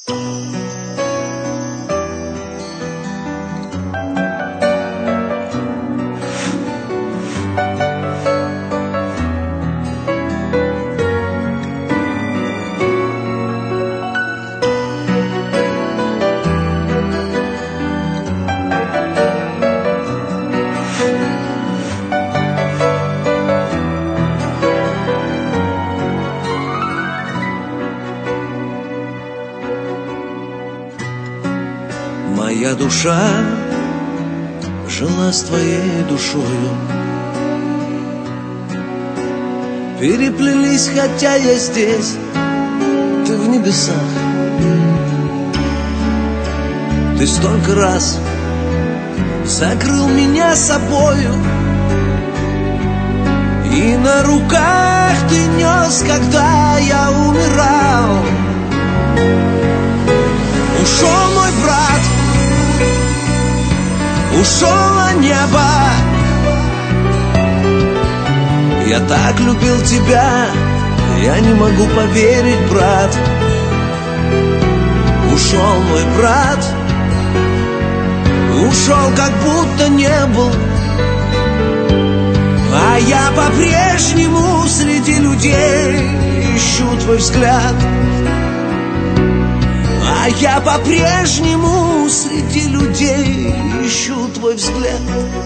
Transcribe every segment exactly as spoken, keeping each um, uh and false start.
Моя душа жила с твоей душою, переплелись, хотя я здесь, ты в небесах. Ты столько раз закрыл меня собою, и на руках ты нес, когда я умирал. Ушел мой брат, ушел небо. Я так любил тебя, я не могу поверить, брат. Ушел мой брат, ушел, как будто не был. А я по-прежнему среди людей ищу твой взгляд. А я по-прежнему среди людей ищу твой взгляд.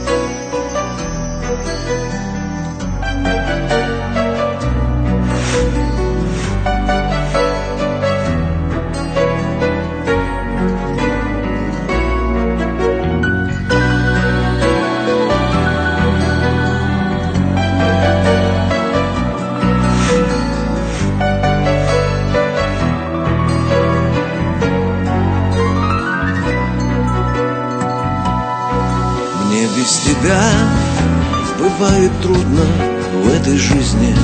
Без тебя бывает трудно в этой жизни,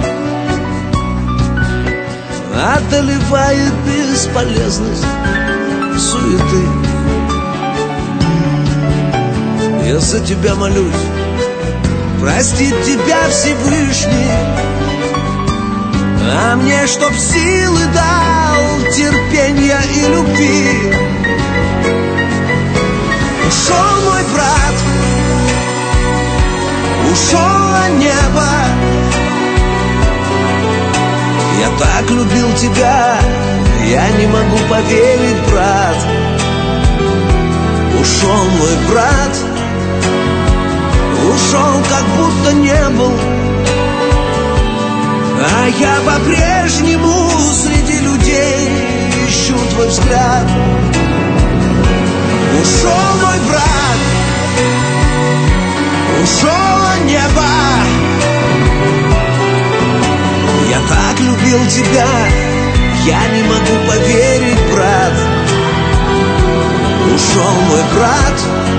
одолевает бесполезность суеты. Я за тебя молюсь, простит тебя Всевышний, а мне чтоб силы дал, терпения и любви. Ушел мой брат, ушел небо. Я так любил тебя, я не могу поверить, брат. Ушел мой брат, ушел, как будто не был. А я по-прежнему среди людей ищу твой взгляд. Ушел мой брат, ушел небо. Я так любил тебя, я не могу поверить, брат. Ушел мой брат,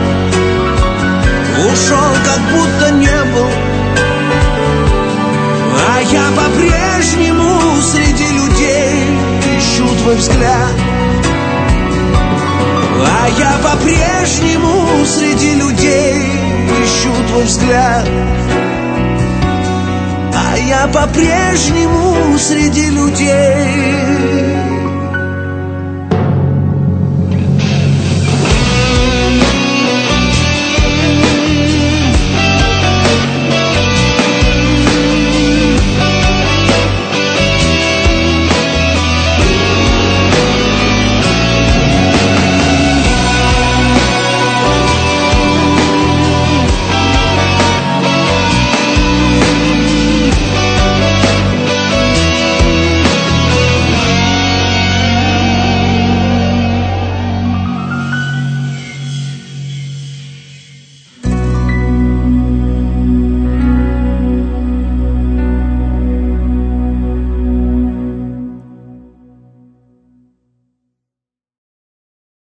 ушел, как будто не был. А я по-прежнему среди людей ищу твой взгляд. А я по-прежнему среди людей ищу твой взгляд. А я по-прежнему среди людей